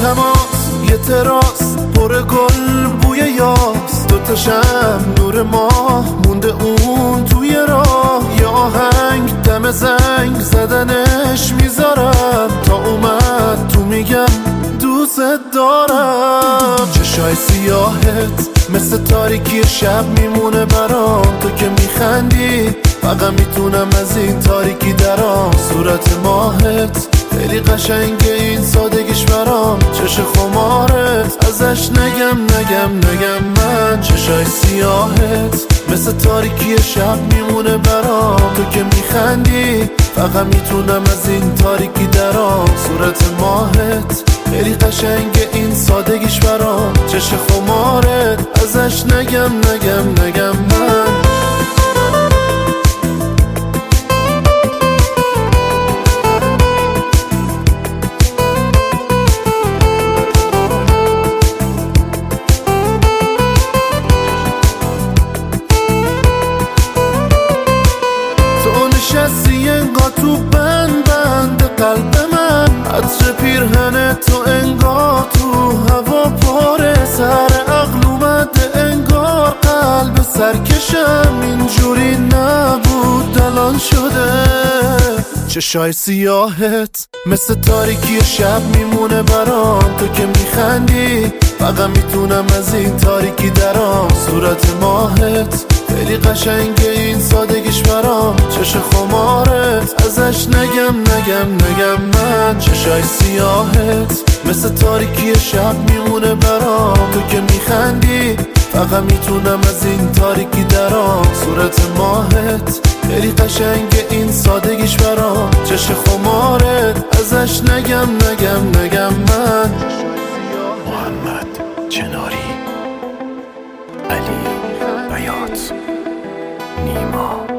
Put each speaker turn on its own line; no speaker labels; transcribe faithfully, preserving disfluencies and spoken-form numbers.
تماس یه تراس پر گل بوی یاس، دوتا شم نور ماه مونده اون توی راه. یه آهنگ دم زنگ زدنش میذارم، تا اومد تو میگم دوست دارم. چشای سیاهت مثل تاریکی شب میمونه برام، تو که میخندی فقط میتونم از این تاریکی درام. صورت ماهت خیلی قشنگه این سادگیش برام، چش خمارت ازش نگم نگم نگم من. چشای سیاهت مثل تاریکی شب میمونه برام، تو که میخندی فقط میتونم از این تاریکی درام. صورت ماهت خیلی قشنگه این سادگیش برام، چش خمارت ازش نگم نگم نگم من. نشستی انگار تو بند بند قلب من، عطر پیرهن تو انگار تو هوا پاره. سر عقل اومده انگار قلب سرکشم، اینجوری نبود الان شده. چشای سیاهت مثل تاریکی شب میمونه برام، تو که میخندی فقط میتونم از این تاریکی درام. صورت ماهت خیلی قشنگه این سادگیش برام، چش خمارت ازش نگم نگم نگم من. چشای سیاهت مثل تاریکی شب میمونه برام، تو که میخندی فقط میتونم از این تاریکی درام. صورت ماهت خیلی قشنگه این سادگیش برام، چش خمارت ازش نگم نگم نگم من.
محمد چناری، علی بیات، نیما